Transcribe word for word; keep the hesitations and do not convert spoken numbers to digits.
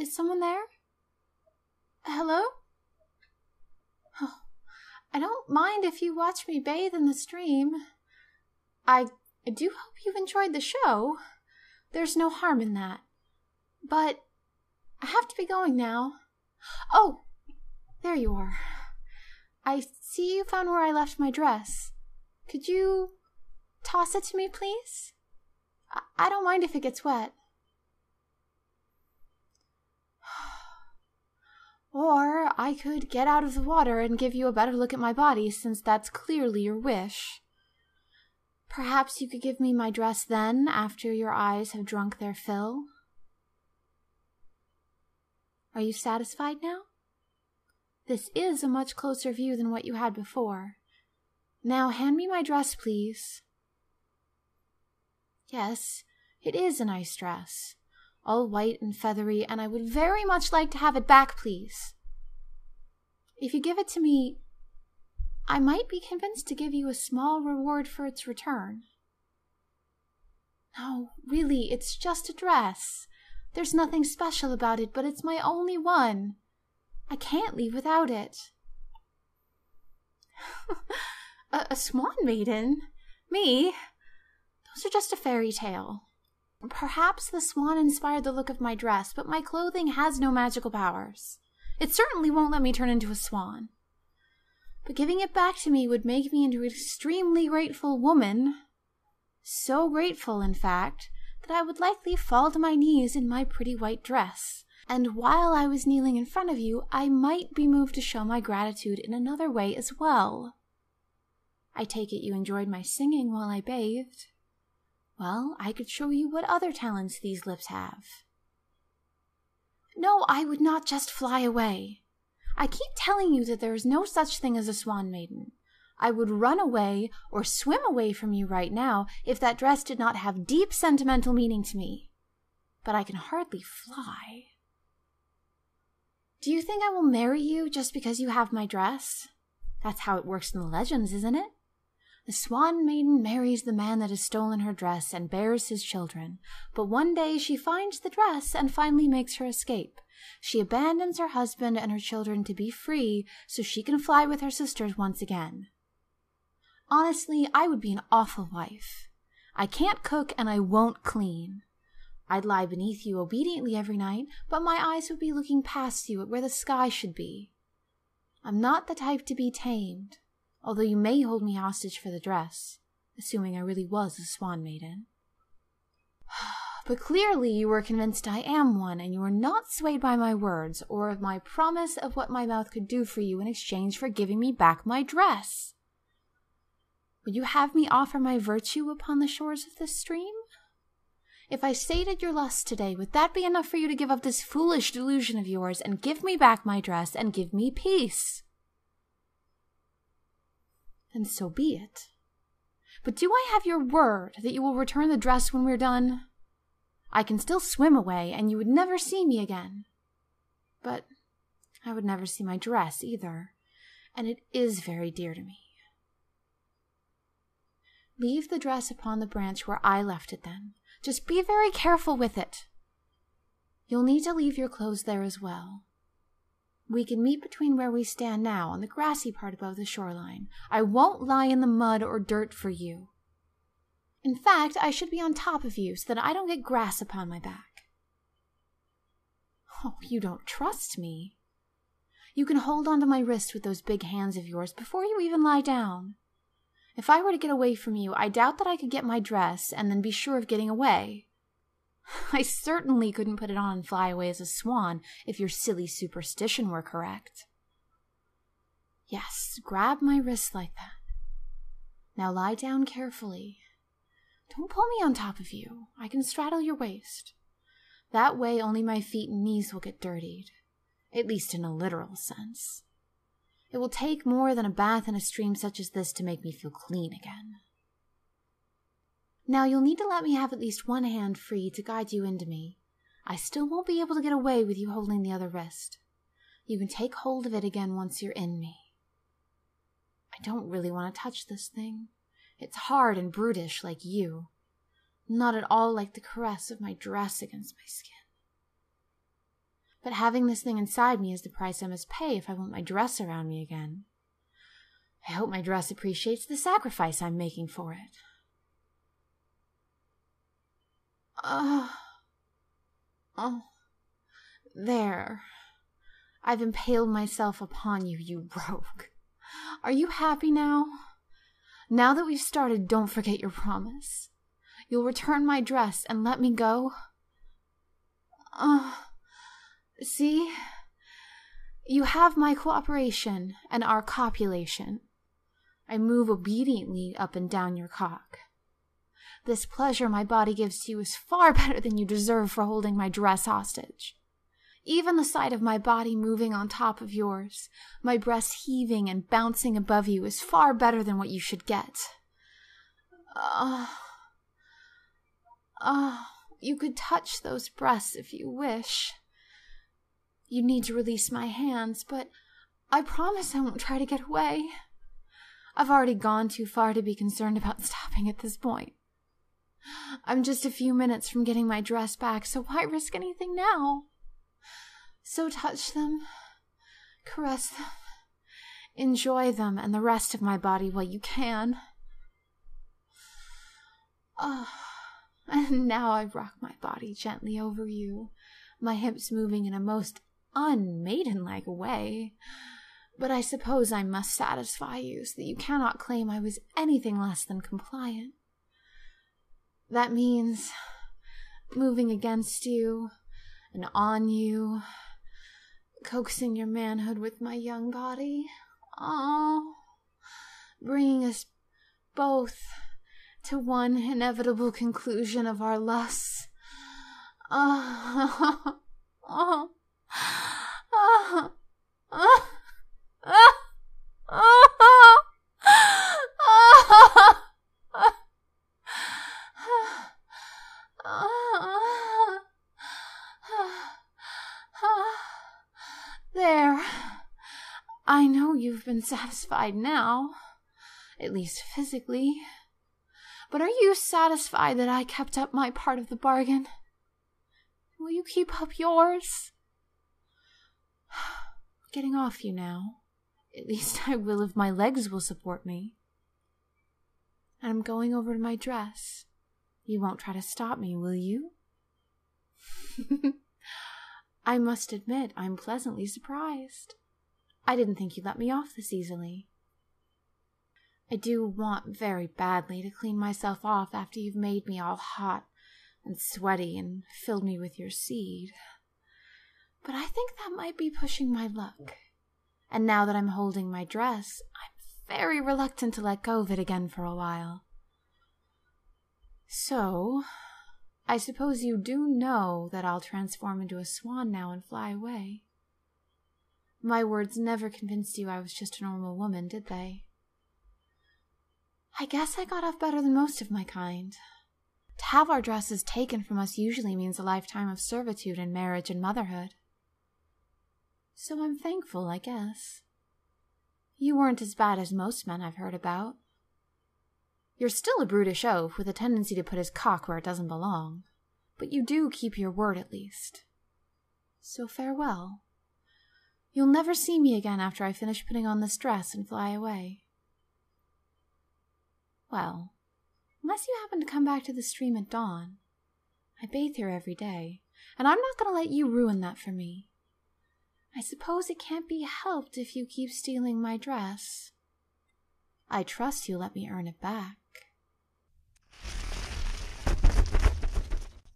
Is someone there? Hello? Oh, I don't mind if you watch me bathe in the stream. I, I do hope you enjoyed the show. There's no harm in that. But I have to be going now. Oh, there you are. I see you found where I left my dress. Could you toss it to me, please? I, I don't mind if it gets wet. Or I could get out of the water and give you a better look at my body, since that's clearly your wish. Perhaps you could give me my dress then, after your eyes have drunk their fill. Are you satisfied now? This is a much closer view than what you had before. Now hand me my dress, please. Yes, it is a nice dress. All white and feathery, and I would very much like to have it back, please. If you give it to me, I might be convinced to give you a small reward for its return. No, really, it's just a dress. There's nothing special about it, but it's my only one. I can't leave without it. a, a swan maiden? Me? Those are just a fairy tale. Perhaps the swan inspired the look of my dress, but my clothing has no magical powers. It certainly won't let me turn into a swan. But giving it back to me would make me into an extremely grateful woman. So grateful, in fact, that I would likely fall to my knees in my pretty white dress. And while I was kneeling in front of you, I might be moved to show my gratitude in another way as well. I take it you enjoyed my singing while I bathed. Well, I could show you what other talents these lips have. No, I would not just fly away. I keep telling you that there is no such thing as a swan maiden. I would run away or swim away from you right now if that dress did not have deep sentimental meaning to me. But I can hardly fly. Do you think I will marry you just because you have my dress? That's how it works in the legends, isn't it? The swan maiden marries the man that has stolen her dress and bears his children, but one day she finds the dress and finally makes her escape. She abandons her husband and her children to be free so she can fly with her sisters once again. Honestly, I would be an awful wife. I can't cook and I won't clean. I'd lie beneath you obediently every night, but my eyes would be looking past you at where the sky should be. I'm not the type to be tamed, although you may hold me hostage for the dress, assuming I really was a swan maiden. But clearly you were convinced I am one, and you were not swayed by my words, or of my promise of what my mouth could do for you in exchange for giving me back my dress. Would you have me offer my virtue upon the shores of this stream? If I sated your lust today, would that be enough for you to give up this foolish delusion of yours and give me back my dress and give me peace? Then so be it. But do I have your word that you will return the dress when we're done? I can still swim away, and you would never see me again. But I would never see my dress either, and it is very dear to me. Leave the dress upon the branch where I left it then. Just be very careful with it. You'll need to leave your clothes there as well. We can meet between where we stand now on the grassy part above the shoreline. I won't lie in the mud or dirt for you. In fact, I should be on top of you so that I don't get grass upon my back. Oh, you don't trust me. You can hold onto my wrist with those big hands of yours before you even lie down. If I were to get away from you, I doubt that I could get my dress and then be sure of getting away. I certainly couldn't put it on and fly away as a swan if your silly superstition were correct. Yes, grab my wrist like that. Now lie down carefully. Don't pull me on top of you. I can straddle your waist. That way only my feet and knees will get dirtied, at least in a literal sense. It will take more than a bath in a stream such as this to make me feel clean again. Now you'll need to let me have at least one hand free to guide you into me. I still won't be able to get away with you holding the other wrist. You can take hold of it again once you're in me. I don't really want to touch this thing. It's hard and brutish like you. Not at all like the caress of my dress against my skin. But having this thing inside me is the price I must pay if I want my dress around me again. I hope my dress appreciates the sacrifice I'm making for it. Oh, oh, there. I've impaled myself upon you, you rogue. Are you happy now? Now that we've started, don't forget your promise. You'll return my dress and let me go? Oh, see? You have my cooperation and our copulation. I move obediently up and down your cock. This pleasure my body gives to you is far better than you deserve for holding my dress hostage. Even the sight of my body moving on top of yours, my breast heaving and bouncing above you, is far better than what you should get. Ah, uh, ah, uh, you could touch those breasts if you wish. You need to release my hands, but I promise I won't try to get away. I've already gone too far to be concerned about stopping at this point. I'm just a few minutes from getting my dress back, so why risk anything now? So touch them, caress them, enjoy them and the rest of my body while you can. Oh, and now I rock my body gently over you, my hips moving in a most unmaidenlike way. But I suppose I must satisfy you so that you cannot claim I was anything less than compliant. That means moving against you and on you, coaxing your manhood with my young body. Oh, bringing us both to one inevitable conclusion of our lusts. Oh, oh, oh, oh, oh, oh, oh. There. I know you've been satisfied now, at least physically. But are you satisfied that I kept up my part of the bargain? Will you keep up yours? Getting off you now. At least I will if my legs will support me. And I'm going over to my dress. You won't try to stop me, will you? I must admit I'm pleasantly surprised. I didn't think you'd let me off this easily. I do want very badly to clean myself off after you've made me all hot and sweaty and filled me with your seed. But I think that might be pushing my luck. And now that I'm holding my dress, I'm very reluctant to let go of it again for a while. So, I suppose you do know that I'll transform into a swan now and fly away. My words never convinced you I was just a normal woman, did they? I guess I got off better than most of my kind. To have our dresses taken from us usually means a lifetime of servitude in marriage and motherhood. So I'm thankful, I guess. You weren't as bad as most men I've heard about. You're still a brutish oaf with a tendency to put his cock where it doesn't belong, but you do keep your word at least. So farewell. You'll never see me again after I finish putting on this dress and fly away. Well, unless you happen to come back to the stream at dawn. I bathe here every day, and I'm not going to let you ruin that for me. I suppose it can't be helped if you keep stealing my dress. I trust you'll let me earn it back.